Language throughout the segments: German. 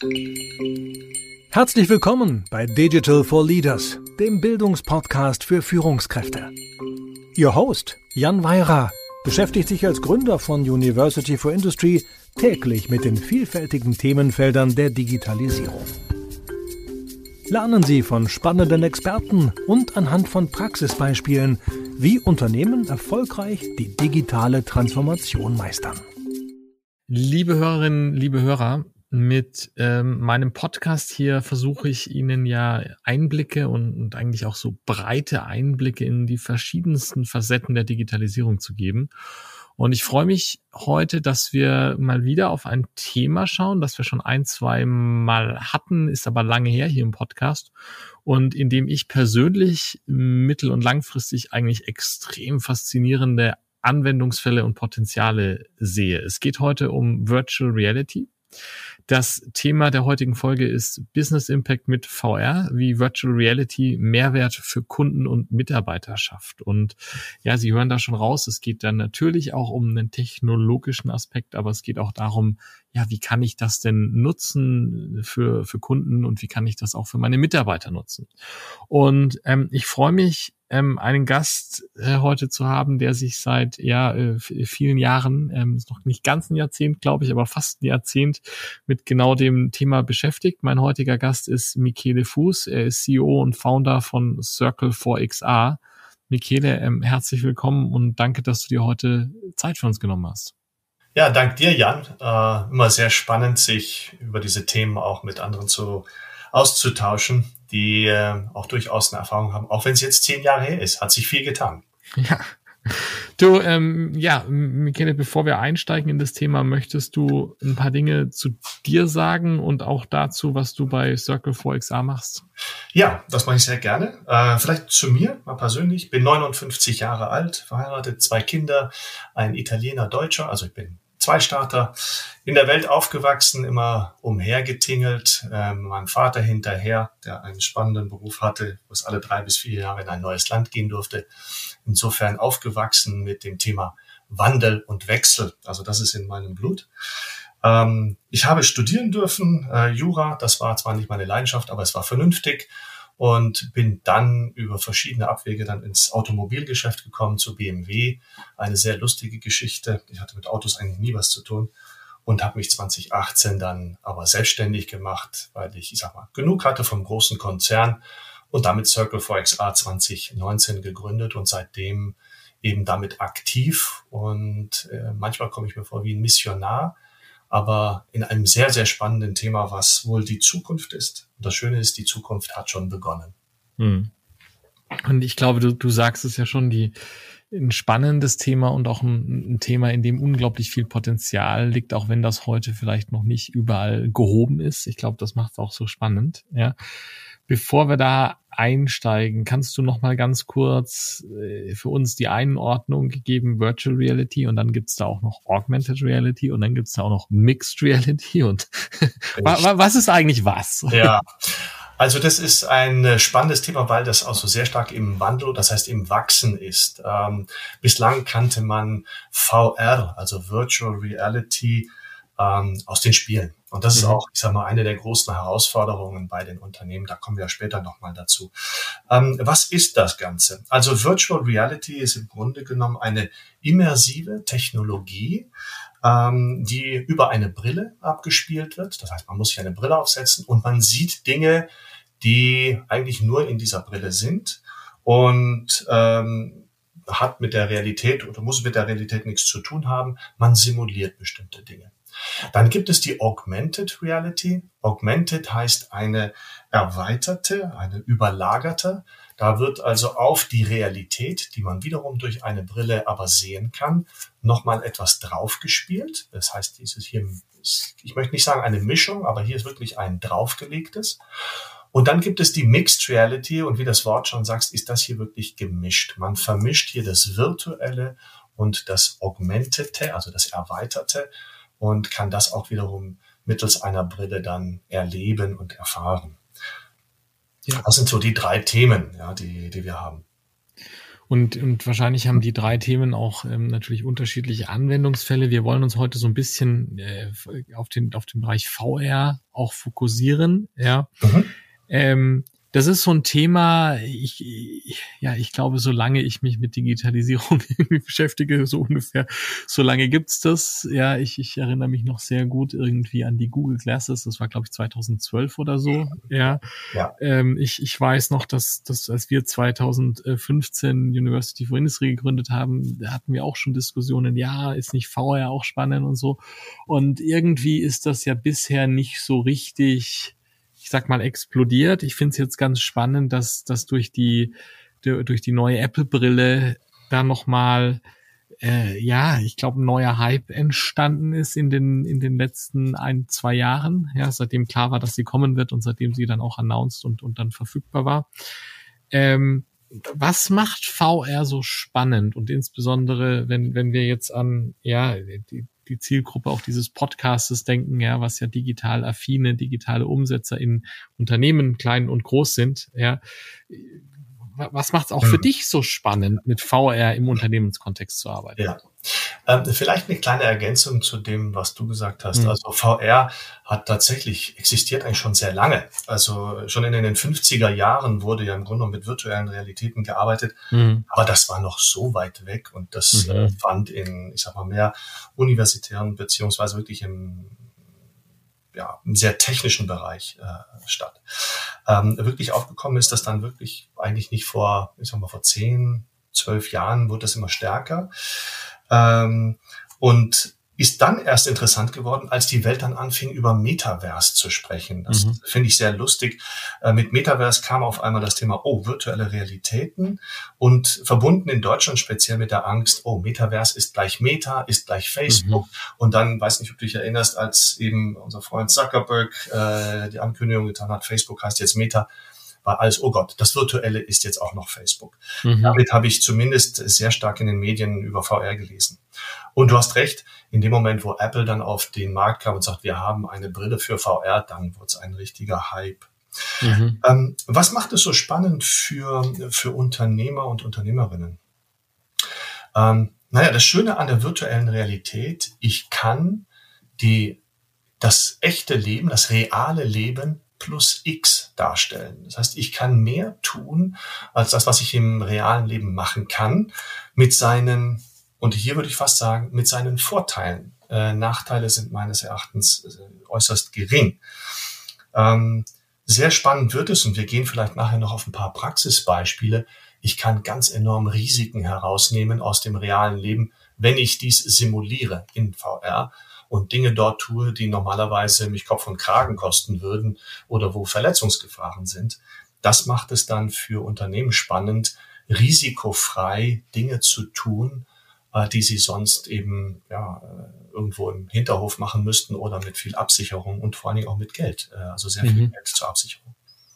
Herzlich willkommen bei Digital for Leaders, dem Bildungspodcast für Führungskräfte. Ihr Host, Jan Weira, beschäftigt sich als Gründer von University for Industry täglich mit den vielfältigen Themenfeldern der Digitalisierung. Lernen Sie von spannenden Experten und anhand von Praxisbeispielen, wie Unternehmen erfolgreich die digitale Transformation meistern. Liebe Hörerinnen, liebe Hörer, mit meinem Podcast hier versuche ich Ihnen ja Einblicke und eigentlich auch so breite Einblicke in die verschiedensten Facetten der Digitalisierung zu geben. Und ich freue mich heute, dass wir mal wieder auf ein Thema schauen, das wir schon 1-2 Mal hatten, ist aber lange her hier im Podcast und in dem ich persönlich mittel- und langfristig eigentlich extrem faszinierende Anwendungsfälle und Potenziale sehe. Es geht heute um Virtual Reality. Das Thema der heutigen Folge ist Business Impact mit VR, wie Virtual Reality Mehrwert für Kunden und Mitarbeiter schafft. Und ja, Sie hören da schon raus, es geht dann natürlich auch um einen technologischen Aspekt, aber es geht auch darum, ja, wie kann ich das denn nutzen für Kunden und wie kann ich das auch für meine Mitarbeiter nutzen? Und ich freue mich, einen Gast heute zu haben, der sich seit vielen Jahren, ist noch nicht ganz ein Jahrzehnt, glaube ich, aber fast ein Jahrzehnt mit genau dem Thema beschäftigt. Mein heutiger Gast ist Michele Fuß. Er ist CEO und Founder von Circle4XR. Michele, herzlich willkommen und danke, dass du dir heute Zeit für uns genommen hast. Ja, dank dir, Jan. Immer sehr spannend, sich über diese Themen auch mit anderen auszutauschen, die auch durchaus eine Erfahrung haben. Auch wenn es jetzt 10 Jahre her ist, hat sich viel getan. Ja. Du, Michele, bevor wir einsteigen in das Thema, möchtest du ein paar Dinge zu dir sagen und auch dazu, was du bei Circle4XR machst? Ja, das mache ich sehr gerne. Vielleicht zu mir mal persönlich. Ich bin 59 Jahre alt, verheiratet, 2 Kinder, ein Italiener, Deutscher. Also ich bin Zweistarter, in der Welt aufgewachsen, immer umhergetingelt. Mein Vater hinterher, der einen spannenden Beruf hatte, wo es alle 3 bis 4 Jahre in ein neues Land gehen durfte. Insofern aufgewachsen mit dem Thema Wandel und Wechsel. Also das ist in meinem Blut. Ich habe studieren dürfen, Jura. Das war zwar nicht meine Leidenschaft, aber es war vernünftig. Und bin dann über verschiedene Abwege dann ins Automobilgeschäft gekommen, zu BMW. Eine sehr lustige Geschichte. Ich hatte mit Autos eigentlich nie was zu tun und habe mich 2018 dann aber selbstständig gemacht, weil ich sag mal, genug hatte vom großen Konzern und damit Circle4XR 2019 gegründet und seitdem eben damit aktiv. Und manchmal komme ich mir vor wie ein Missionar, aber in einem sehr, sehr spannenden Thema, was wohl die Zukunft ist. Und das Schöne ist, die Zukunft hat schon begonnen. Und ich glaube, du sagst es ja schon, ein spannendes Thema und auch ein Thema, in dem unglaublich viel Potenzial liegt, auch wenn das heute vielleicht noch nicht überall gehoben ist. Ich glaube, das macht es auch so spannend. Ja. Bevor wir da einsteigen, kannst du noch mal ganz kurz für uns die Einordnung geben, Virtual Reality, und dann gibt's da auch noch Augmented Reality und dann gibt's da auch noch Mixed Reality und was ist eigentlich was? Ja, also das ist ein spannendes Thema, weil das auch so sehr stark im Wandel, das heißt im Wachsen ist. Bislang kannte man VR, also Virtual Reality, aus den Spielen. Und das ist auch, ich sag mal, eine der großen Herausforderungen bei den Unternehmen. Da kommen wir später nochmal dazu. Was ist das Ganze? Also Virtual Reality ist im Grunde genommen eine immersive Technologie, die über eine Brille abgespielt wird. Das heißt, man muss sich eine Brille aufsetzen und man sieht Dinge, die eigentlich nur in dieser Brille sind und hat mit der Realität oder muss mit der Realität nichts zu tun haben. Man simuliert bestimmte Dinge. Dann gibt es die Augmented Reality. Augmented heißt eine erweiterte, eine überlagerte. Da wird also auf die Realität, die man wiederum durch eine Brille aber sehen kann, nochmal etwas draufgespielt. Das heißt, dieses hier, ich möchte nicht sagen eine Mischung, aber hier ist wirklich ein draufgelegtes. Und dann gibt es die Mixed Reality und wie das Wort schon sagt, ist das hier wirklich gemischt. Man vermischt hier das Virtuelle und das Augmentete, also das Erweiterte, und kann das auch wiederum mittels einer Brille dann erleben und erfahren. Ja. Das sind so die 3 Themen, ja, die wir haben. Und wahrscheinlich haben die 3 Themen auch natürlich unterschiedliche Anwendungsfälle. Wir wollen uns heute so ein bisschen auf den Bereich VR auch fokussieren. Ja. Das ist so ein Thema, ich glaube, solange ich mich mit Digitalisierung irgendwie beschäftige, so ungefähr, solange gibt's das. Ja, ich erinnere mich noch sehr gut irgendwie an die Google Glasses, das war, glaube ich, 2012 oder so. Ja. Ich weiß noch, dass als wir 2015 University for Industry gegründet haben, da hatten wir auch schon Diskussionen, ja, ist nicht VR auch spannend und so. Und irgendwie ist das ja bisher nicht so richtig, ich sag mal, explodiert. Ich finde es jetzt ganz spannend, dass durch die neue Apple-Brille da nochmal, ich glaube, ein neuer Hype entstanden ist in den letzten 1-2 Jahren. Ja, seitdem klar war, dass sie kommen wird und seitdem sie dann auch announced und dann verfügbar war. Was macht VR so spannend? Und insbesondere, wenn wir jetzt an, die Zielgruppe auch dieses Podcastes denken, ja, was ja digital affine, digitale Umsetzer in Unternehmen, klein und groß sind, ja. Was macht es auch für dich so spannend, mit VR im Unternehmenskontext zu arbeiten? Ja. Vielleicht eine kleine Ergänzung zu dem, was du gesagt hast. Also VR hat tatsächlich existiert eigentlich schon sehr lange. Also schon in den 50er Jahren wurde ja im Grunde mit virtuellen Realitäten gearbeitet. Aber das war noch so weit weg und das fand in, ich sag mal, mehr universitären beziehungsweise wirklich im sehr technischen Bereich statt. Wirklich aufgekommen ist das dann wirklich eigentlich nicht vor 10, 12 Jahren, wurde das immer stärker. Und ist dann erst interessant geworden, als die Welt dann anfing, über Metaverse zu sprechen. Das finde ich sehr lustig. Mit Metaverse kam auf einmal das Thema, virtuelle Realitäten und verbunden in Deutschland speziell mit der Angst, Metaverse ist gleich Meta, ist gleich Facebook. Und dann, weiß nicht, ob du dich erinnerst, als eben unser Freund Zuckerberg die Ankündigung getan hat, Facebook heißt jetzt Meta, war alles, oh Gott, das Virtuelle ist jetzt auch noch Facebook. Damit habe ich zumindest sehr stark in den Medien über VR gelesen. Und du hast recht, in dem Moment, wo Apple dann auf den Markt kam und sagt, wir haben eine Brille für VR, dann wird es ein richtiger Hype. Was macht es so spannend für Unternehmer und Unternehmerinnen? Das Schöne an der virtuellen Realität, ich kann das echte Leben, das reale Leben plus X darstellen. Das heißt, ich kann mehr tun, als das, was ich im realen Leben machen kann, mit seinen, und hier würde ich fast sagen, mit seinen Vorteilen. Nachteile sind meines Erachtens äußerst gering. Sehr spannend wird es, und wir gehen vielleicht nachher noch auf ein paar Praxisbeispiele. Ich kann ganz enorm Risiken herausnehmen aus dem realen Leben, wenn ich dies simuliere in VR und Dinge dort tue, die normalerweise mich Kopf und Kragen kosten würden oder wo Verletzungsgefahren sind. Das macht es dann für Unternehmen spannend, risikofrei Dinge zu tun, die sie sonst eben irgendwo im Hinterhof machen müssten oder mit viel Absicherung und vor allen Dingen auch mit Geld, also sehr viel Geld zur Absicherung.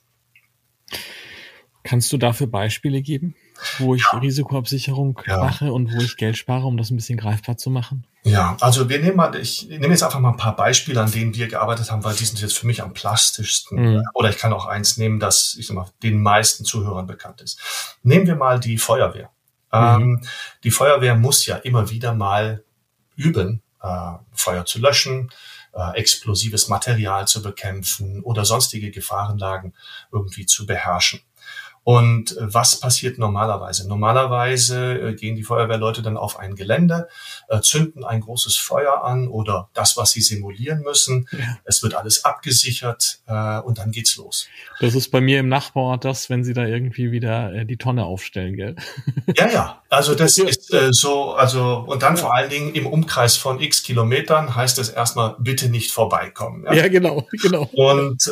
Kannst du dafür Beispiele geben, wo ich Risikoabsicherung mache und wo ich Geld spare, um das ein bisschen greifbar zu machen? Ja, also ich nehme jetzt einfach mal ein paar Beispiele, an denen wir gearbeitet haben, weil die sind jetzt für mich am plastischsten. Oder ich kann auch eins nehmen, das den meisten Zuhörern bekannt ist. Nehmen wir mal die Feuerwehr. Die Feuerwehr muss ja immer wieder mal üben, Feuer zu löschen, explosives Material zu bekämpfen oder sonstige Gefahrenlagen irgendwie zu beherrschen. Und was passiert normalerweise? Normalerweise gehen die Feuerwehrleute dann auf ein Gelände, zünden ein großes Feuer an oder das, was sie simulieren müssen. Ja. Es wird alles abgesichert und dann geht's los. Das ist bei mir im Nachbarort wenn sie da irgendwie wieder die Tonne aufstellen, gell? Ja. Also das ist und dann vor allen Dingen im Umkreis von x Kilometern heißt es erstmal, bitte nicht vorbeikommen. Ja, genau. Und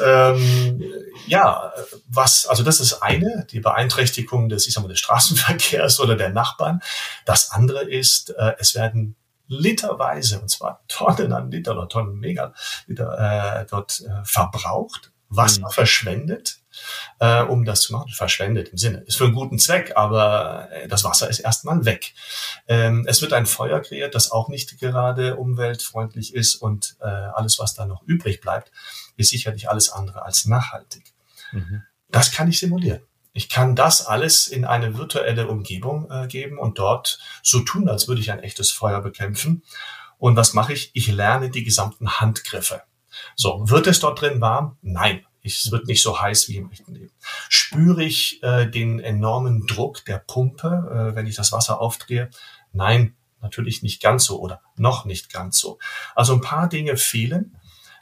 das ist die Beeinträchtigung des Straßenverkehrs oder der Nachbarn. Das andere ist, es werden literweise, und zwar Tonnen an Liter oder Tonnen Megaliter dort verbraucht, Wasser verschwendet, um das zu machen. Verschwendet im Sinne, ist für einen guten Zweck, aber das Wasser ist erstmal weg. Es wird ein Feuer kreiert, das auch nicht gerade umweltfreundlich ist und alles, was da noch übrig bleibt, ist sicherlich alles andere als nachhaltig. Das kann ich simulieren. Ich kann das alles in eine virtuelle Umgebung geben und dort so tun, als würde ich ein echtes Feuer bekämpfen. Und was mache ich? Ich lerne die gesamten Handgriffe. So, wird es dort drin warm? Nein. Es wird nicht so heiß wie im echten Leben. Spüre ich den enormen Druck der Pumpe, wenn ich das Wasser aufdrehe? Nein, natürlich nicht ganz so oder noch nicht ganz so. Also ein paar Dinge fehlen,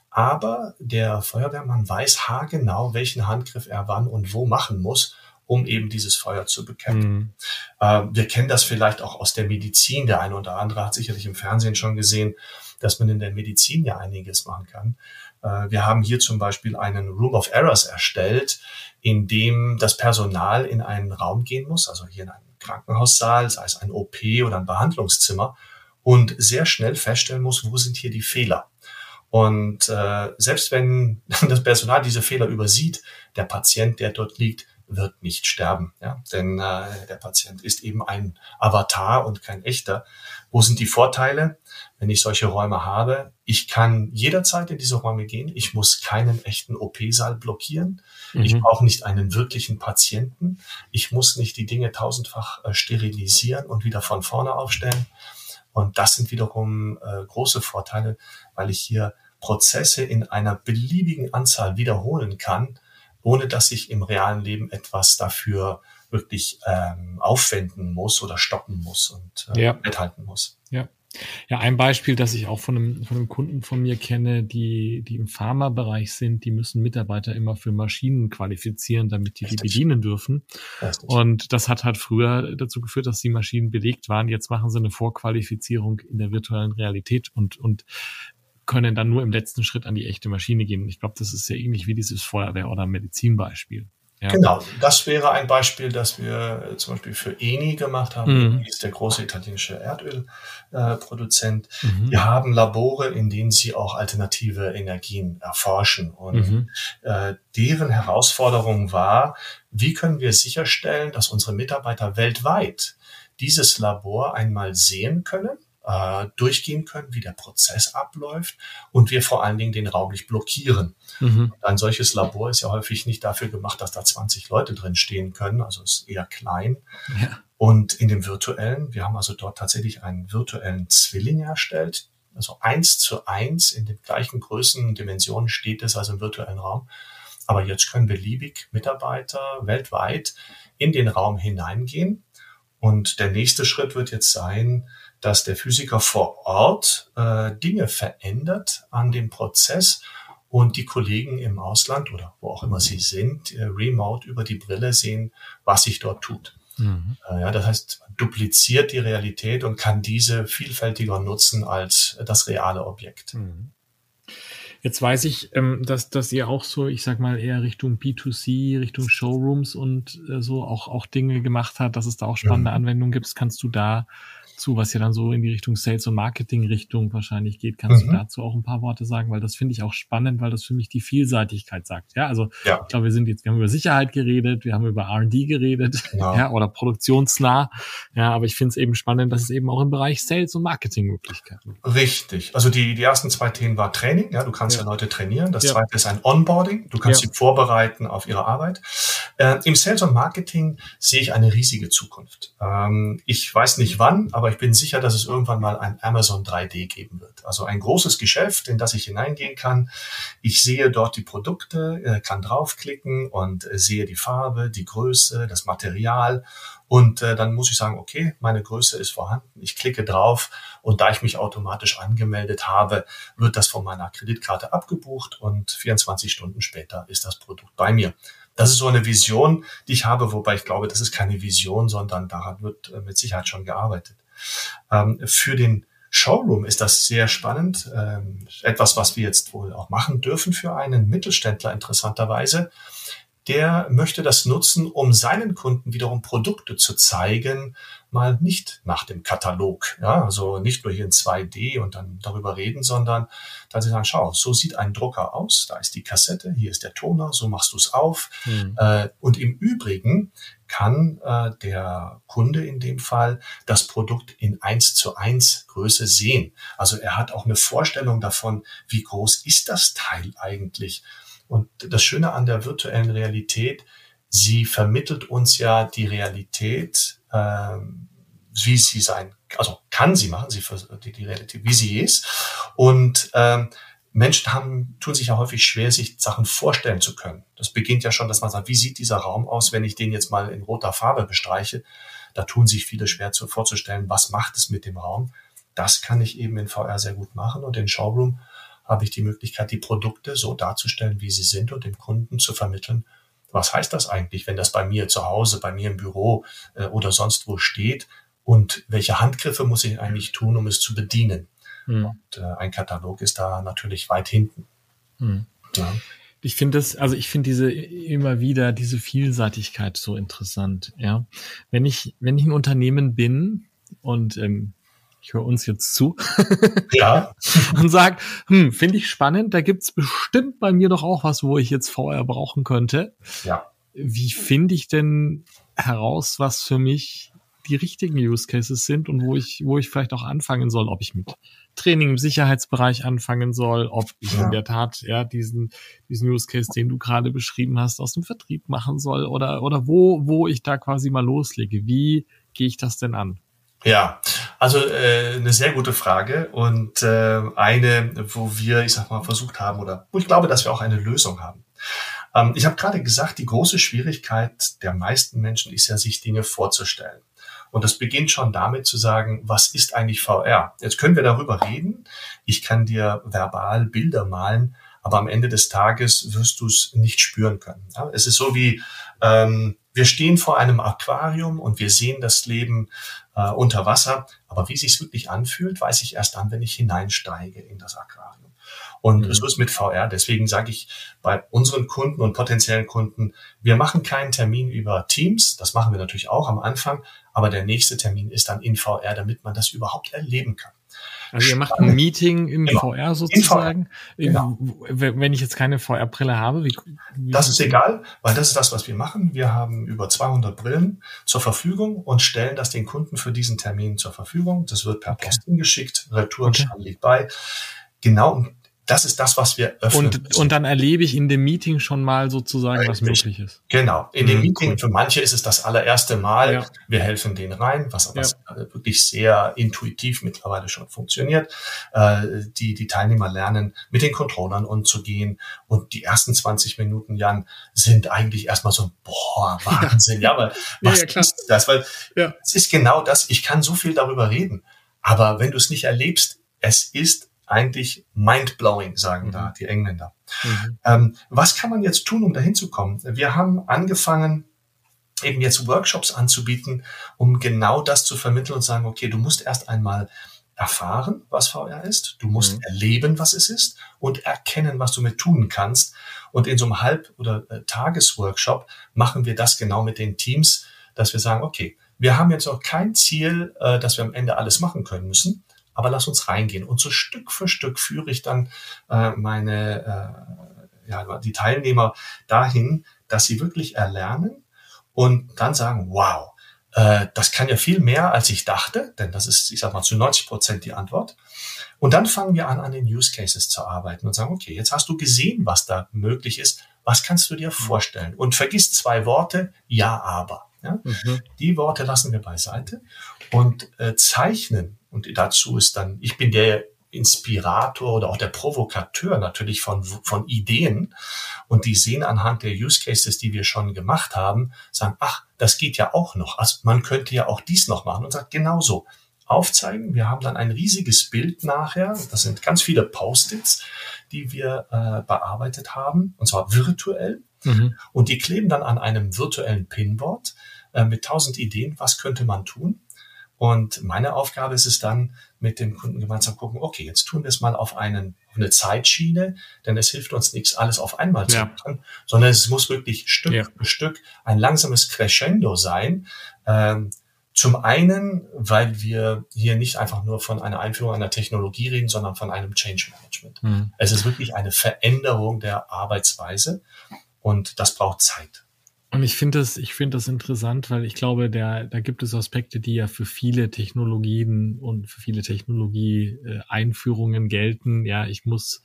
aber der Feuerwehrmann weiß haargenau, welchen Handgriff er wann und wo machen muss, um eben dieses Feuer zu bekämpfen. Wir kennen das vielleicht auch aus der Medizin. Der eine oder andere hat sicherlich im Fernsehen schon gesehen, dass man in der Medizin ja einiges machen kann. Wir haben hier zum Beispiel einen Room of Errors erstellt, in dem das Personal in einen Raum gehen muss, also hier in einen Krankenhaussaal, sei es ein OP oder ein Behandlungszimmer, und sehr schnell feststellen muss, wo sind hier die Fehler. Und selbst wenn das Personal diese Fehler übersieht, der Patient, der dort liegt, wird nicht sterben. Ja? Denn der Patient ist eben ein Avatar und kein echter. Wo sind die Vorteile, wenn ich solche Räume habe? Ich kann jederzeit in diese Räume gehen. Ich muss keinen echten OP-Saal blockieren. Ich brauche nicht einen wirklichen Patienten. Ich muss nicht die Dinge tausendfach sterilisieren und wieder von vorne aufstellen. Und das sind wiederum große Vorteile, weil ich hier Prozesse in einer beliebigen Anzahl wiederholen kann, ohne dass ich im realen Leben etwas dafür wirklich aufwenden muss oder stoppen muss und mithalten muss. Ja. Ja, ein Beispiel, das ich auch von einem Kunden von mir kenne, die im Pharmabereich sind, die müssen Mitarbeiter immer für Maschinen qualifizieren, damit die bedienen dürfen. Richtig. Und das hat halt früher dazu geführt, dass die Maschinen belegt waren. Jetzt machen sie eine Vorqualifizierung in der virtuellen Realität und können dann nur im letzten Schritt an die echte Maschine gehen. Ich glaube, das ist sehr ähnlich wie dieses Feuerwehr- oder Medizinbeispiel. Ja. Genau, das wäre ein Beispiel, das wir zum Beispiel für Eni gemacht haben. Eni ist der große italienische Erdölproduzent. Die haben Labore, in denen sie auch alternative Energien erforschen. Und deren Herausforderung war, wie können wir sicherstellen, dass unsere Mitarbeiter weltweit dieses Labor einmal sehen können, durchgehen können, wie der Prozess abläuft und wir vor allen Dingen den Raum nicht blockieren. Ein solches Labor ist ja häufig nicht dafür gemacht, dass da 20 Leute drin stehen können, also ist eher klein. Ja. Und in dem virtuellen, wir haben also dort tatsächlich einen virtuellen Zwilling erstellt, also 1:1 in den gleichen Größen und Dimensionen steht es also im virtuellen Raum. Aber jetzt können beliebig Mitarbeiter weltweit in den Raum hineingehen und der nächste Schritt wird jetzt sein, dass der Physiker vor Ort Dinge verändert an dem Prozess und die Kollegen im Ausland oder wo auch immer sie sind, remote über die Brille sehen, was sich dort tut. Das heißt, man dupliziert die Realität und kann diese vielfältiger nutzen als das reale Objekt. Jetzt weiß ich, dass ihr auch so, ich sag mal, eher Richtung B2C, Richtung Showrooms und so auch Dinge gemacht habt, dass es da auch spannende Anwendungen gibt. Kannst du dazu, was ja dann so in die Richtung Sales- und Marketing-Richtung wahrscheinlich geht, kannst du dazu auch ein paar Worte sagen? Weil das finde ich auch spannend, weil das für mich die Vielseitigkeit sagt. Ja, also ich glaube, wir haben über Sicherheit geredet, wir haben über R&D geredet, oder produktionsnah. Ja, aber ich finde es eben spannend, dass es eben auch im Bereich Sales- und Marketing-Möglichkeiten gibt. Richtig. Also die ersten 2 Themen war Training. Ja, du kannst ja Leute trainieren. Das zweite ist ein Onboarding. Du kannst sie vorbereiten auf ihre Arbeit. Im Sales und Marketing sehe ich eine riesige Zukunft. Ich weiß nicht wann, aber ich bin sicher, dass es irgendwann mal ein Amazon 3D geben wird. Also ein großes Geschäft, in das ich hineingehen kann. Ich sehe dort die Produkte, kann draufklicken und sehe die Farbe, die Größe, das Material. Und dann muss ich sagen, okay, meine Größe ist vorhanden. Ich klicke drauf und da ich mich automatisch angemeldet habe, wird das von meiner Kreditkarte abgebucht und 24 Stunden später ist das Produkt bei mir. Das ist so eine Vision, die ich habe, wobei ich glaube, das ist keine Vision, sondern daran wird mit Sicherheit schon gearbeitet. Für den Showroom ist das sehr spannend. Etwas, was wir jetzt wohl auch machen dürfen für einen Mittelständler interessanterweise. Der möchte das nutzen, um seinen Kunden wiederum Produkte zu zeigen, mal nicht nach dem Katalog. Ja, also nicht nur hier in 2D und dann darüber reden, sondern dass sie sagen, schau, so sieht ein Drucker aus, da ist die Kassette, hier ist der Toner, so machst du es auf. Und im Übrigen kann der Kunde in dem Fall das Produkt in 1:1 Größe sehen. Also er hat auch eine Vorstellung davon, wie groß ist das Teil eigentlich. Und das Schöne an der virtuellen Realität, sie vermittelt uns ja die Realität, wie sie sein, also kann sie machen, die Realität, wie sie ist. Und Menschen tun sich ja häufig schwer, sich Sachen vorstellen zu können. Das beginnt ja schon, dass man sagt, wie sieht dieser Raum aus, wenn ich den jetzt mal in roter Farbe bestreiche? Da tun sich viele schwer vorzustellen, was macht es mit dem Raum. Das kann ich eben in VR sehr gut machen. Und in Showroom habe ich die Möglichkeit, die Produkte so darzustellen, wie sie sind und dem Kunden zu vermitteln, was heißt das eigentlich, wenn das bei mir zu Hause, bei mir im Büro oder sonst wo steht und welche Handgriffe muss ich eigentlich tun, um es zu bedienen. Und ein Katalog ist da natürlich weit hinten. Ja. Ich finde immer wieder diese Vielseitigkeit so interessant. Ja, wenn ich ein Unternehmen bin und ich höre uns jetzt zu, ja, und sage, finde ich spannend, da gibt's bestimmt bei mir doch auch was, wo ich jetzt VR brauchen könnte. Ja. Wie finde ich denn heraus, was für mich die richtigen Use Cases sind und wo ich vielleicht auch anfangen soll, ob ich mit Training im Sicherheitsbereich anfangen soll, ob ich in der Tat diesen Use Case, den du gerade beschrieben hast, aus dem Vertrieb machen soll oder wo ich da quasi mal loslege. Wie gehe ich das denn an? Ja, also eine sehr gute Frage und eine, wo wir, ich sag mal, versucht haben oder wo ich glaube, dass wir auch eine Lösung haben. Ich habe gerade gesagt, die große Schwierigkeit der meisten Menschen ist ja, sich Dinge vorzustellen. Und das beginnt schon damit zu sagen, was ist eigentlich VR? Jetzt können wir darüber reden. Ich kann dir verbal Bilder malen, aber am Ende des Tages wirst du es nicht spüren können. Ja, es ist so wie, wir stehen vor einem Aquarium und wir sehen das Leben unter Wasser. Aber wie es sich wirklich anfühlt, weiß ich erst dann, wenn ich hineinsteige in das Aquarium. Und so ist mit VR. Deswegen sage ich bei unseren Kunden und potenziellen Kunden, wir machen keinen Termin über Teams. Das machen wir natürlich auch am Anfang. Aber der nächste Termin ist dann in VR, damit man das überhaupt erleben kann. Also ihr macht ein Meeting in VR sozusagen. In VR, genau. Wenn ich jetzt keine VR-Brille habe, wie das ist egal, weil das ist das, was wir machen. Wir haben über 200 Brillen zur Verfügung und stellen das den Kunden für diesen Termin zur Verfügung. Das wird per Post geschickt, Retourenschein liegt bei. Genau, das ist das, was wir öffnen. Und dann erlebe ich in dem Meeting schon mal sozusagen, was möglich ist. Genau. In dem Meeting, für manche ist es das allererste Mal. Ja. Wir helfen denen rein, was wirklich sehr intuitiv mittlerweile schon funktioniert. Die Teilnehmer lernen, mit den Controllern umzugehen. Und die ersten 20 Minuten, Jan, sind eigentlich erstmal so, Wahnsinn. Ja, aber was ist das? Weil es ist genau das. Ich kann so viel darüber reden. Aber wenn du es nicht erlebst, es ist eigentlich mind-blowing, sagen da die Engländer. Was kann man jetzt tun, um dahin zu kommen? Wir haben angefangen, eben jetzt Workshops anzubieten, um genau das zu vermitteln und sagen, okay, du musst erst einmal erfahren, was VR ist, du musst erleben, was es ist und erkennen, was du mit tun kannst. Und in so einem Halb- oder Tagesworkshop machen wir das genau mit den Teams, dass wir sagen, okay, wir haben jetzt noch kein Ziel, dass wir am Ende alles machen können müssen, aber lass uns reingehen. Und so Stück für Stück führe ich dann die Teilnehmer dahin, dass sie wirklich erlernen und dann sagen, wow, das kann ja viel mehr, als ich dachte, denn das ist, ich sag mal, zu 90% die Antwort. Und dann fangen wir an den Use Cases zu arbeiten und sagen, okay, jetzt hast du gesehen, was da möglich ist. Was kannst du dir vorstellen? Und vergiss 2 Worte, ja, aber. Ja? Die Worte lassen wir beiseite und zeichnen. Und dazu ist dann, ich bin der Inspirator oder auch der Provokateur natürlich von Ideen. Und die sehen anhand der Use Cases, die wir schon gemacht haben, sagen, ach, das geht ja auch noch. Also man könnte ja auch dies noch machen und sagt, genauso. Aufzeigen. Wir haben dann ein riesiges Bild nachher. Das sind ganz viele Post-its, die wir bearbeitet haben, und zwar virtuell. Und die kleben dann an einem virtuellen Pinboard mit 1000 Ideen. Was könnte man tun? Und meine Aufgabe ist es dann, mit dem Kunden gemeinsam gucken, okay, jetzt tun wir es mal auf eine Zeitschiene, denn es hilft uns nichts, alles auf einmal zu machen, sondern es muss wirklich Stück für Stück ein langsames Crescendo sein. Zum einen, weil wir hier nicht einfach nur von einer Einführung einer Technologie reden, sondern von einem Change Management. Es ist wirklich eine Veränderung der Arbeitsweise und das braucht Zeit. Und ich finde das interessant, weil ich glaube, da gibt es Aspekte, die ja für viele Technologien und für viele Technologie-Einführungen gelten. Ja, ich muss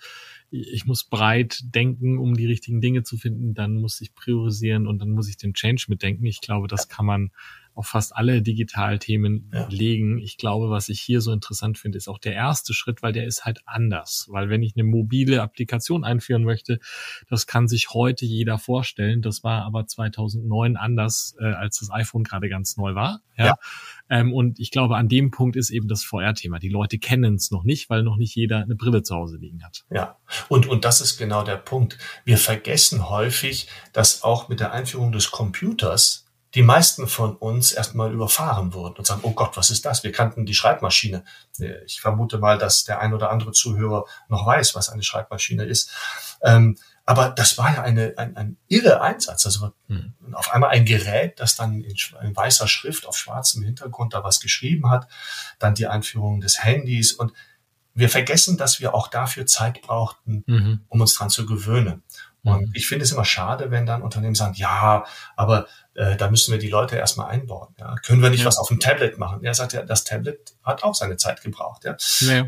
breit denken, um die richtigen Dinge zu finden. Dann muss ich priorisieren und dann muss ich den Change mitdenken. Ich glaube, das kann man auf fast alle Digitalthemen legen. Ich glaube, was ich hier so interessant finde, ist auch der erste Schritt, weil der ist halt anders. Weil wenn ich eine mobile Applikation einführen möchte, das kann sich heute jeder vorstellen. Das war aber 2009 anders, als das iPhone gerade ganz neu war. Ja. Und ich glaube, an dem Punkt ist eben das VR-Thema. Die Leute kennen es noch nicht, weil noch nicht jeder eine Brille zu Hause liegen hat. Ja, und das ist genau der Punkt. Wir vergessen häufig, dass auch mit der Einführung des Computers die meisten von uns erstmal überfahren wurden und sagen, oh Gott, was ist das? Wir kannten die Schreibmaschine. Ich vermute mal, dass der ein oder andere Zuhörer noch weiß, was eine Schreibmaschine ist. Aber das war ja ein irre Einsatz. Also auf einmal ein Gerät, das dann in weißer Schrift auf schwarzem Hintergrund da was geschrieben hat. Dann die Einführung des Handys. Und wir vergessen, dass wir auch dafür Zeit brauchten, um uns dran zu gewöhnen. Und ich finde es immer schade, wenn dann Unternehmen sagen, ja, aber da müssen wir die Leute erstmal einbauen. Ja. Können wir nicht was auf dem Tablet machen? Er sagt ja, das Tablet hat auch seine Zeit gebraucht. Ja.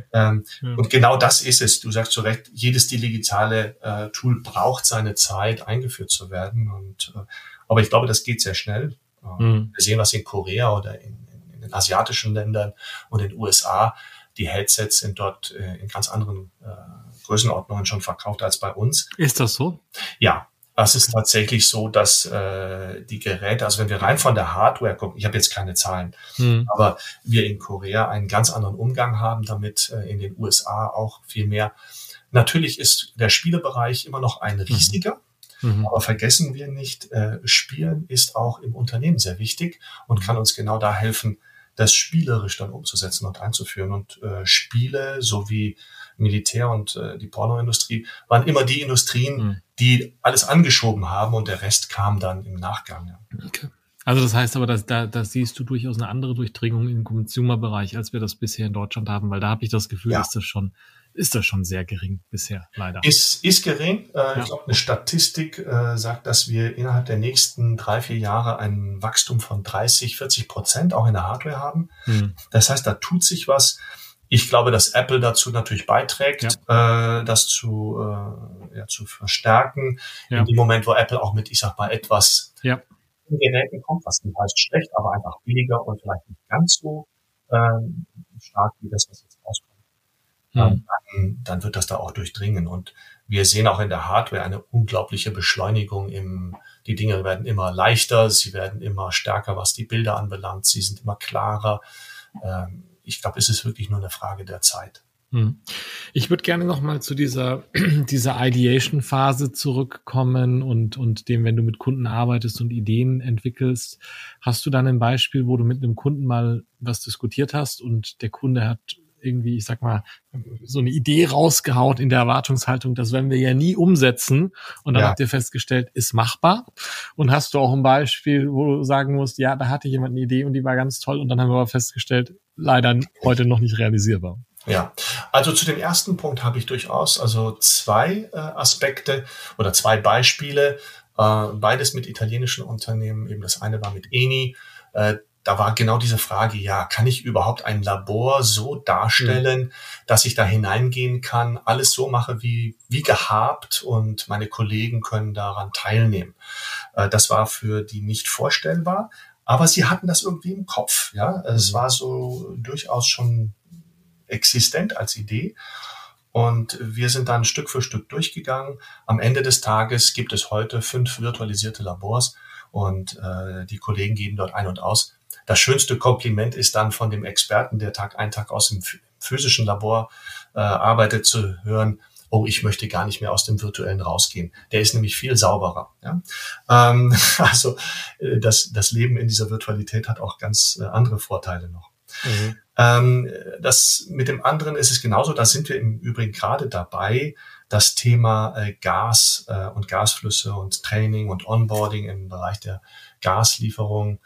Und genau das ist es. Du sagst zu Recht, jedes digitale Tool braucht seine Zeit, eingeführt zu werden. Aber ich glaube, das geht sehr schnell. Wir sehen was in Korea oder in den asiatischen Ländern und in den USA. Die Headsets sind dort in ganz anderen Größenordnungen schon verkauft als bei uns. Ist das so? Ja, es ist tatsächlich so, dass die Geräte, also wenn wir rein von der Hardware gucken, ich habe jetzt keine Zahlen, aber wir in Korea einen ganz anderen Umgang haben damit, in den USA auch viel mehr. Natürlich ist der Spielebereich immer noch ein riesiger, aber vergessen wir nicht, Spielen ist auch im Unternehmen sehr wichtig und kann uns genau da helfen, das spielerisch dann umzusetzen und einzuführen. Und Spiele sowie Militär und die Pornoindustrie waren immer die Industrien, die alles angeschoben haben und der Rest kam dann im Nachgang. Ja. Okay. Also das heißt aber, da siehst du durchaus eine andere Durchdringung im Consumer-Bereich, als wir das bisher in Deutschland haben, weil da habe ich das Gefühl, ist das schon sehr gering bisher, leider. Ist gering. Ich glaube, eine Statistik sagt, dass wir innerhalb der nächsten 3-4 Jahre ein Wachstum von 30-40% auch in der Hardware haben. Das heißt, da tut sich was. Ich glaube, dass Apple dazu natürlich beiträgt, das zu verstärken. In dem Moment, wo Apple auch mit, ich sag mal, etwas Geräten kommt, was nicht heißt schlecht, aber einfach billiger und vielleicht nicht ganz so stark wie das, was jetzt rauskommt. Dann wird das da auch durchdringen. Und wir sehen auch in der Hardware eine unglaubliche Beschleunigung. Die Dinge werden immer leichter, sie werden immer stärker, was die Bilder anbelangt, sie sind immer klarer. Ich glaube, es ist wirklich nur eine Frage der Zeit. Ich würde gerne noch mal zu dieser Ideation-Phase zurückkommen und dem, wenn du mit Kunden arbeitest und Ideen entwickelst, hast du dann ein Beispiel, wo du mit einem Kunden mal was diskutiert hast und der Kunde hat irgendwie, ich sag mal, so eine Idee rausgehaut in der Erwartungshaltung, das werden wir ja nie umsetzen. Und dann habt ihr festgestellt, ist machbar. Und hast du auch ein Beispiel, wo du sagen musst, ja, da hatte jemand eine Idee und die war ganz toll. Und dann haben wir aber festgestellt, leider heute noch nicht realisierbar. Ja, also zu dem ersten Punkt habe ich durchaus zwei Aspekte oder zwei Beispiele, beides mit italienischen Unternehmen. Eben das eine war mit Eni. Da war genau diese Frage, kann ich überhaupt ein Labor so darstellen, dass ich da hineingehen kann, alles so mache wie gehabt und meine Kollegen können daran teilnehmen. Das war für die nicht vorstellbar, aber sie hatten das irgendwie im Kopf. Ja, es war so durchaus schon existent als Idee. Und wir sind dann Stück für Stück durchgegangen. Am Ende des Tages gibt es heute 5 virtualisierte Labors und die Kollegen gehen dort ein und aus. Das schönste Kompliment ist dann von dem Experten, der Tag ein, Tag aus im physischen Labor arbeitet, zu hören, oh, ich möchte gar nicht mehr aus dem virtuellen rausgehen. Der ist nämlich viel sauberer. Ja? Also das Leben in dieser Virtualität hat auch ganz andere Vorteile noch. Das mit dem anderen ist es genauso. Da sind wir im Übrigen gerade dabei, das Thema Gas und Gasflüsse und Training und Onboarding im Bereich der Gaslieferung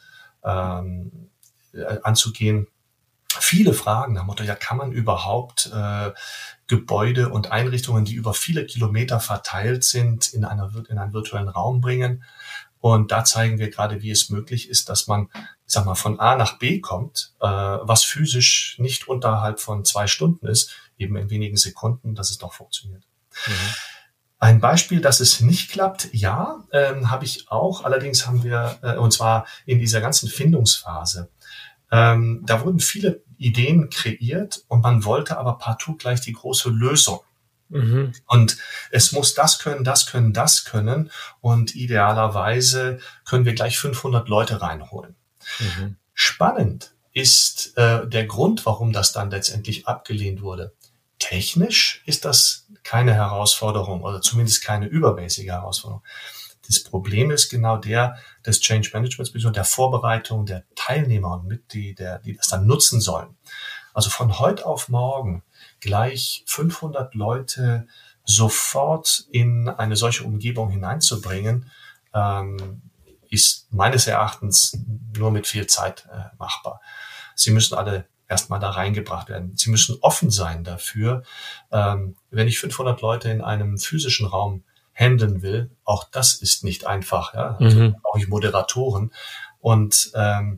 anzugehen. Viele Fragen nach dem Motto, kann man überhaupt Gebäude und Einrichtungen, die über viele Kilometer verteilt sind, in einen virtuellen Raum bringen? Und da zeigen wir gerade, wie es möglich ist, dass man, ich sag mal, von A nach B kommt, was physisch nicht unterhalb von 2 Stunden ist, eben in wenigen Sekunden, dass es doch funktioniert. Mhm. Ein Beispiel, dass es nicht klappt, ja, habe ich auch. Allerdings haben wir, und zwar in dieser ganzen Findungsphase, da wurden viele Ideen kreiert und man wollte aber partout gleich die große Lösung. Mhm. Und es muss das können, das können, das können. Und idealerweise können wir gleich 500 Leute reinholen. Mhm. Spannend ist der Grund, warum das dann letztendlich abgelehnt wurde. Technisch ist das keine Herausforderung oder zumindest keine übermäßige Herausforderung. Das Problem ist genau der des Change Managements, der Vorbereitung der Teilnehmer und Mitglieder, die das dann nutzen sollen. Also von heute auf morgen gleich 500 Leute sofort in eine solche Umgebung hineinzubringen, ist meines Erachtens nur mit viel Zeit machbar. Sie müssen alle erstmal da reingebracht werden. Sie müssen offen sein dafür. Wenn ich 500 Leute in einem physischen Raum handeln will, auch das ist nicht einfach. Ja? Also brauche ich Moderatoren. Und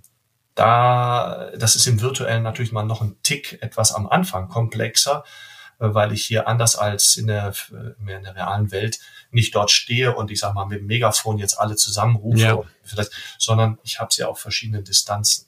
das ist im Virtuellen natürlich mal noch ein Tick etwas am Anfang komplexer, weil ich hier anders als in der realen Welt nicht dort stehe und ich sag mal mit dem Megafon jetzt alle zusammenrufe, sondern ich habe sie auf verschiedenen Distanzen.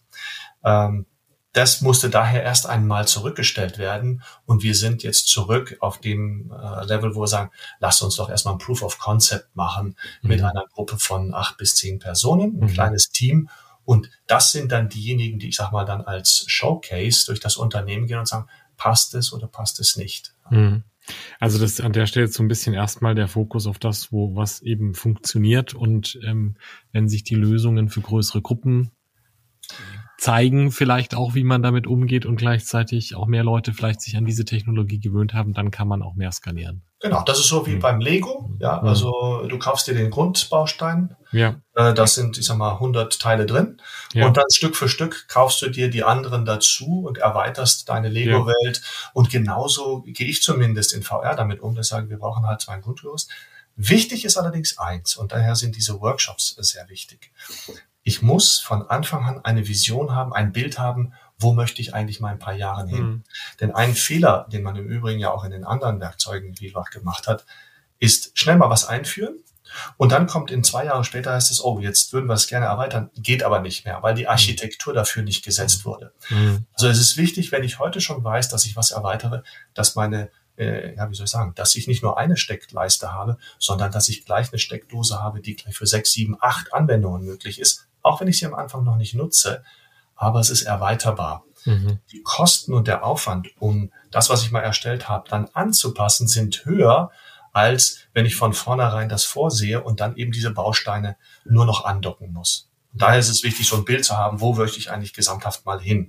Das musste daher erst einmal zurückgestellt werden und wir sind jetzt zurück auf dem Level, wo wir sagen, lasst uns doch erstmal ein Proof of Concept machen mit einer Gruppe von 8 bis 10 Personen, ein kleines Team. Und das sind dann diejenigen, die ich sag mal dann als Showcase durch das Unternehmen gehen und sagen, passt es oder passt es nicht. Also das an der Stelle so ein bisschen erstmal der Fokus auf das, was eben funktioniert und wenn sich die Lösungen für größere Gruppen zeigen, vielleicht auch, wie man damit umgeht und gleichzeitig auch mehr Leute vielleicht sich an diese Technologie gewöhnt haben, dann kann man auch mehr skalieren. Genau, das ist so wie beim Lego. Ja, also du kaufst dir den Grundbaustein. Ja. Das sind, ich sag mal, 100 Teile drin. Ja. Und dann Stück für Stück kaufst du dir die anderen dazu und erweiterst deine Lego-Welt. Ja. Und genauso gehe ich zumindest in VR damit um, dass ich sage, wir brauchen halt so ein Grundgerüst. Wichtig ist allerdings eins, und daher sind diese Workshops sehr wichtig. Ich muss von Anfang an eine Vision haben, ein Bild haben, wo möchte ich eigentlich mal ein paar Jahre hin? Denn ein Fehler, den man im Übrigen ja auch in den anderen Werkzeugen vielfach gemacht hat, ist schnell mal was einführen und dann kommt in 2 Jahre später heißt es, oh, jetzt würden wir es gerne erweitern, geht aber nicht mehr, weil die Architektur dafür nicht gesetzt wurde. Also es ist wichtig, wenn ich heute schon weiß, dass ich was erweitere, dass meine dass ich nicht nur eine Steckleiste habe, sondern dass ich gleich eine Steckdose habe, die gleich für 6, 7, 8 Anwendungen möglich ist, auch wenn ich sie am Anfang noch nicht nutze, aber es ist erweiterbar. Die Kosten und der Aufwand, um das, was ich mal erstellt habe, dann anzupassen, sind höher, als wenn ich von vornherein das vorsehe und dann eben diese Bausteine nur noch andocken muss. Und daher ist es wichtig, so ein Bild zu haben, wo möchte ich eigentlich gesamthaft mal hin.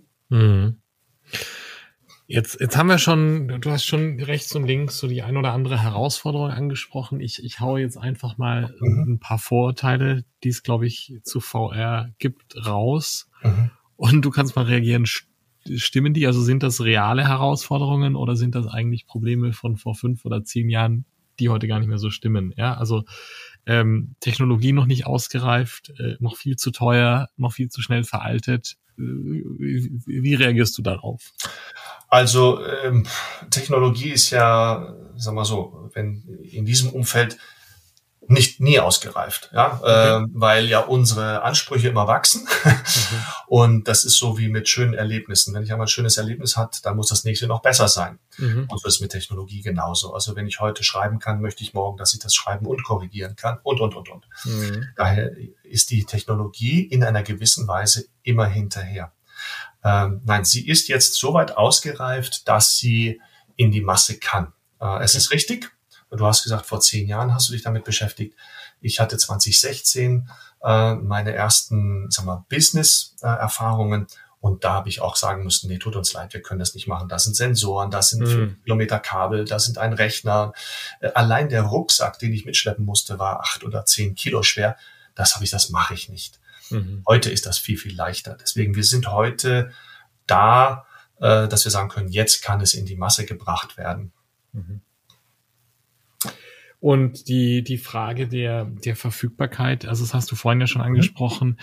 Jetzt haben wir schon, du hast schon rechts und links so die ein oder andere Herausforderung angesprochen. Ich haue jetzt einfach mal ein paar Vorurteile, die es, glaube ich, zu VR gibt, raus. Und du kannst mal reagieren. Stimmen die? Also sind das reale Herausforderungen oder sind das eigentlich Probleme von vor 5 oder 10 Jahren, die heute gar nicht mehr so stimmen? Ja, also Technologie noch nicht ausgereift, noch viel zu teuer, noch viel zu schnell veraltet. Wie reagierst du darauf? Also Technologie ist ja, sag mal so, wenn in diesem Umfeld nie ausgereift, ja, weil ja unsere Ansprüche immer wachsen und das ist so wie mit schönen Erlebnissen. Wenn ich einmal ein schönes Erlebnis hat, dann muss das nächste noch besser sein. Und so ist mit Technologie genauso. Also wenn ich heute schreiben kann, möchte ich morgen, dass ich das schreiben und korrigieren kann und. Daher ist die Technologie in einer gewissen Weise immer hinterher. Nein, sie ist jetzt so weit ausgereift, dass sie in die Masse kann. Es ist richtig. Du hast gesagt, vor 10 Jahren hast du dich damit beschäftigt. Ich hatte 2016 meine ersten, Business-Erfahrungen und da habe ich auch sagen müssen, nee, tut uns leid, wir können das nicht machen. Das sind Sensoren, das sind 5 Kilometer Kabel, das sind ein Rechner. Allein der Rucksack, den ich mitschleppen musste, war 8 oder 10 Kilo schwer. Das mache ich nicht. Heute ist das viel, viel leichter. Deswegen, wir sind heute da, dass wir sagen können, jetzt kann es in die Masse gebracht werden. Und die Frage der Verfügbarkeit, also das hast du vorhin ja schon angesprochen,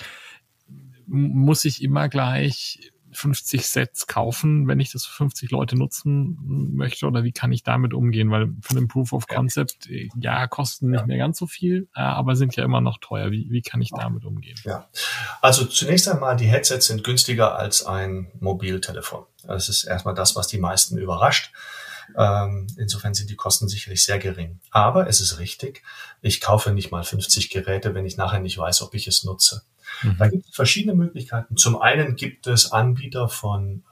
muss ich immer gleich 50 Sets kaufen, wenn ich das für 50 Leute nutzen möchte, oder wie kann ich damit umgehen? Weil von dem Proof of Concept, kosten nicht mehr ganz so viel, aber sind ja immer noch teuer. Wie kann ich damit umgehen? Ja, also zunächst einmal, die Headsets sind günstiger als ein Mobiltelefon. Das ist erstmal das, was die meisten überrascht. Insofern sind die Kosten sicherlich sehr gering. Aber es ist richtig, ich kaufe nicht mal 50 Geräte, wenn ich nachher nicht weiß, ob ich es nutze. Da gibt es verschiedene Möglichkeiten. Zum einen gibt es Anbieter von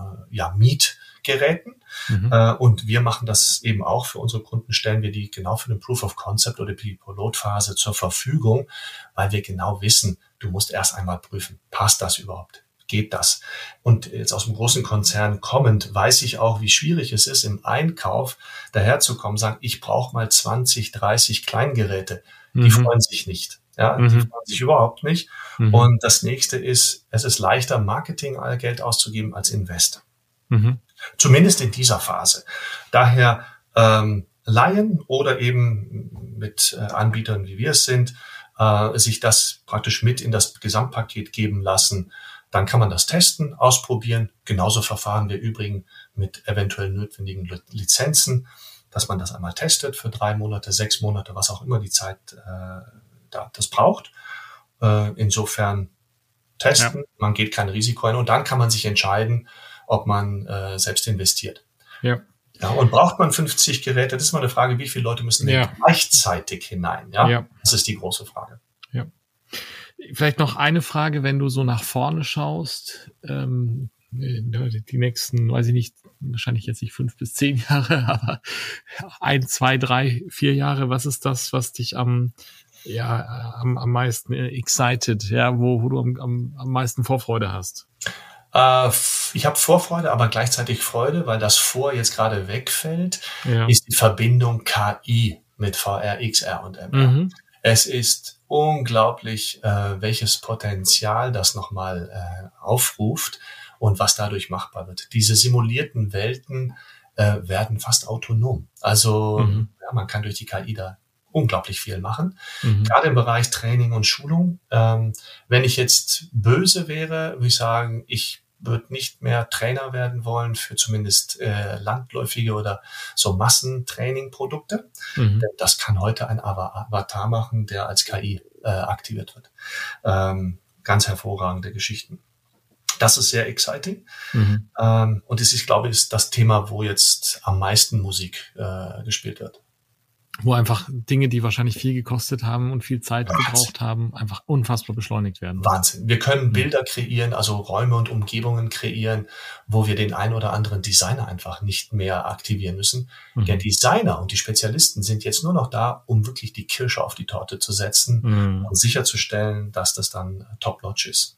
Mietgeräten und wir machen das eben auch für unsere Kunden, stellen wir die genau für den Proof of Concept oder die Pilotphase zur Verfügung, weil wir genau wissen, du musst erst einmal prüfen, passt das überhaupt? Geht das? Und jetzt aus dem großen Konzern kommend, weiß ich auch, wie schwierig es ist, im Einkauf daherzukommen, sagen, ich brauche mal 20, 30 Kleingeräte. Die freuen sich nicht. Ja, die freuen sich überhaupt nicht. Und das nächste ist, es ist leichter, Marketinggeld auszugeben als Invest. Zumindest in dieser Phase. Daher leihen oder eben mit Anbietern, wie wir es sind, sich das praktisch mit in das Gesamtpaket geben lassen. Dann kann man das testen, ausprobieren. Genauso verfahren wir übrigens mit eventuell notwendigen Lizenzen, dass man das einmal testet für 3 Monate, 6 Monate, was auch immer die Zeit das braucht. Insofern testen, man geht kein Risiko ein und dann kann man sich entscheiden, ob man selbst investiert. Ja, und braucht man 50 Geräte? Das ist mal eine Frage, wie viele Leute müssen gleichzeitig hinein? Ja, das ist die große Frage. Ja. Vielleicht noch eine Frage, wenn du so nach vorne schaust, die nächsten, weiß ich nicht, wahrscheinlich jetzt nicht 5 bis 10 Jahre, aber 1, 2, 3, 4 Jahre, was ist das, was dich am meisten excited, wo du am meisten Vorfreude hast? Ich habe Vorfreude, aber gleichzeitig Freude, weil das jetzt gerade wegfällt, ist die Verbindung KI mit VR, XR und MR. Es ist unglaublich, welches Potenzial das nochmal aufruft und was dadurch machbar wird. Diese simulierten Welten werden fast autonom. Also man kann durch die KI da unglaublich viel machen, gerade im Bereich Training und Schulung. Wenn ich jetzt böse wäre, würde ich sagen, ich würde nicht mehr Trainer werden wollen für zumindest landläufige oder so Massentraining-Produkte. Denn das kann heute ein Avatar machen, der als KI aktiviert wird. Ganz hervorragende Geschichten. Das ist sehr exciting. Und das ist, glaube ich, das Thema, wo jetzt am meisten Musik gespielt wird. Wo einfach Dinge, die wahrscheinlich viel gekostet haben und viel Zeit gebraucht haben, einfach unfassbar beschleunigt werden. Wahnsinn. Wir können Bilder kreieren, also Räume und Umgebungen kreieren, wo wir den ein oder anderen Designer einfach nicht mehr aktivieren müssen. Der Designer und die Spezialisten sind jetzt nur noch da, um wirklich die Kirsche auf die Torte zu setzen und sicherzustellen, dass das dann top-notch ist.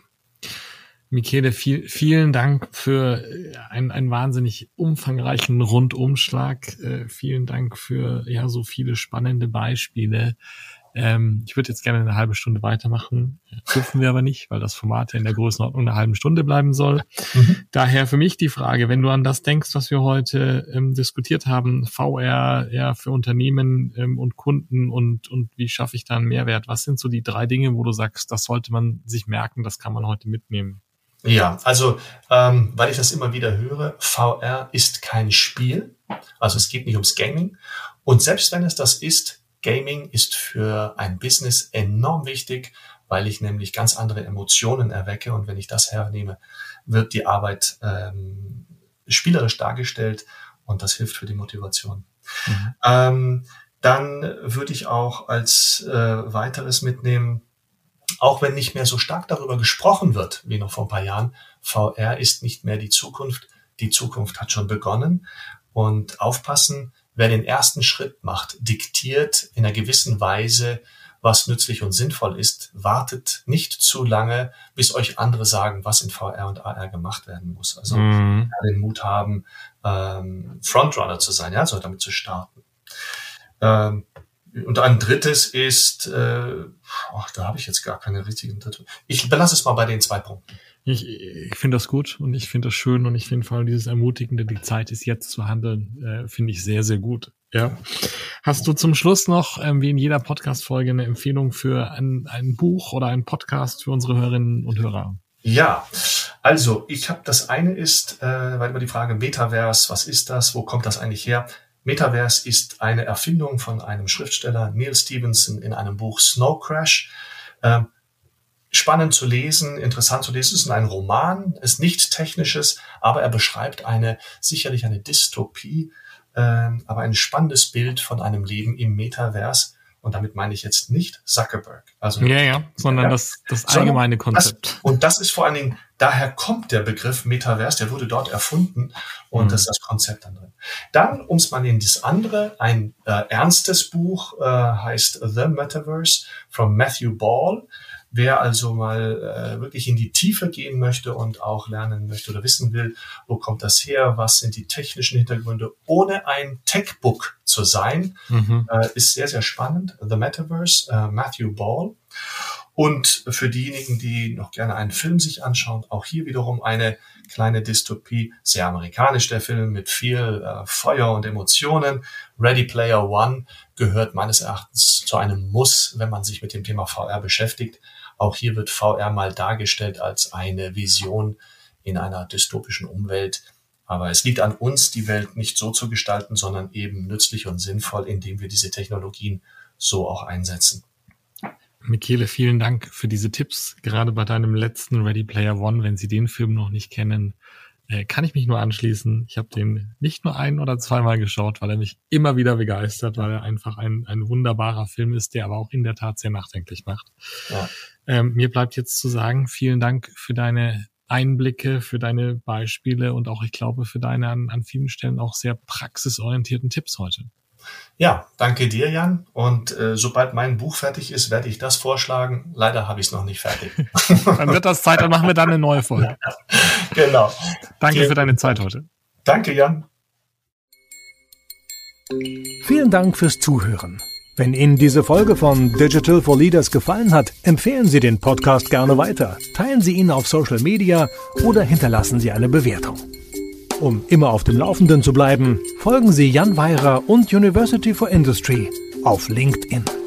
Michele, vielen Dank für einen wahnsinnig umfangreichen Rundumschlag. Vielen Dank für so viele spannende Beispiele. Ich würde jetzt gerne eine halbe Stunde weitermachen. Dürfen wir aber nicht, weil das Format ja in der Größenordnung eine halbe Stunde bleiben soll. Daher für mich die Frage, wenn du an das denkst, was wir heute diskutiert haben, VR für Unternehmen und Kunden und wie schaffe ich da einen Mehrwert? Was sind so die 3 Dinge, wo du sagst, das sollte man sich merken, das kann man heute mitnehmen? Ja, also weil ich das immer wieder höre, VR ist kein Spiel, also es geht nicht ums Gaming. Und selbst wenn es das ist, Gaming ist für ein Business enorm wichtig, weil ich nämlich ganz andere Emotionen erwecke. Und wenn ich das hernehme, wird die Arbeit spielerisch dargestellt und das hilft für die Motivation. Dann würde ich auch als weiteres mitnehmen, auch wenn nicht mehr so stark darüber gesprochen wird, wie noch vor ein paar Jahren, VR ist nicht mehr die Zukunft. Die Zukunft hat schon begonnen. Und aufpassen, wer den ersten Schritt macht, diktiert in einer gewissen Weise, was nützlich und sinnvoll ist. Wartet nicht zu lange, bis euch andere sagen, was in VR und AR gemacht werden muss. Also den Mut haben, Frontrunner zu sein, so damit zu starten. Und ein drittes ist, da habe ich jetzt gar keine richtigen dritte. Ich belasse es mal bei den 2 Punkten. Ich finde das gut und ich finde das schön und ich finde vor allem dieses Ermutigende, die Zeit ist jetzt zu handeln, finde ich sehr, sehr gut. Ja. Hast du zum Schluss noch, wie in jeder Podcast-Folge, eine Empfehlung für ein Buch oder einen Podcast für unsere Hörerinnen und Hörer? Ja, also ich habe das eine ist, weil immer die Frage Metaverse, was ist das, wo kommt das eigentlich her? Metaverse ist eine Erfindung von einem Schriftsteller, Neil Stephenson, in einem Buch Snow Crash. Spannend zu lesen, interessant zu lesen. Es ist ein Roman, ist nichts Technisches, aber er beschreibt sicherlich eine Dystopie, aber ein spannendes Bild von einem Leben im Metaverse. Und damit meine ich jetzt nicht Zuckerberg. Also, sondern das allgemeine Konzept. Und das ist vor allen Dingen, daher kommt der Begriff Metaverse, der wurde dort erfunden und das ist das Konzept dann drin. Dann, um es mal in das andere, ein ernstes Buch heißt The Metaverse von Matthew Ball. Wer also mal wirklich in die Tiefe gehen möchte und auch lernen möchte oder wissen will, wo kommt das her, was sind die technischen Hintergründe, ohne ein Tech-Book zu sein, ist sehr, sehr spannend. The Metaverse, Matthew Ball. Und für diejenigen, die noch gerne einen Film sich anschauen, auch hier wiederum eine kleine Dystopie, sehr amerikanisch der Film, mit viel Feuer und Emotionen. Ready Player One gehört meines Erachtens zu einem Muss, wenn man sich mit dem Thema VR beschäftigt. Auch hier wird VR mal dargestellt als eine Vision in einer dystopischen Umwelt. Aber es liegt an uns, die Welt nicht so zu gestalten, sondern eben nützlich und sinnvoll, indem wir diese Technologien so auch einsetzen. Michele, vielen Dank für diese Tipps. Gerade bei deinem letzten Ready Player One, wenn Sie den Film noch nicht kennen, kann ich mich nur anschließen. Ich habe den nicht nur ein- oder zweimal geschaut, weil er mich immer wieder begeistert, weil er einfach ein wunderbarer Film ist, der aber auch in der Tat sehr nachdenklich macht. Ja. Mir bleibt jetzt zu sagen, vielen Dank für deine Einblicke, für deine Beispiele und auch, ich glaube, für deine an vielen Stellen auch sehr praxisorientierten Tipps heute. Ja, danke dir, Jan. Und sobald mein Buch fertig ist, werde ich das vorschlagen. Leider habe ich es noch nicht fertig. Dann wird das Zeit, dann machen wir dann eine neue Folge. Genau. Danke für deine Zeit heute. Danke, Jan. Vielen Dank fürs Zuhören. Wenn Ihnen diese Folge von Digital for Leaders gefallen hat, empfehlen Sie den Podcast gerne weiter, teilen Sie ihn auf Social Media oder hinterlassen Sie eine Bewertung. Um immer auf dem Laufenden zu bleiben, folgen Sie Jan Weirer und University for Industry auf LinkedIn.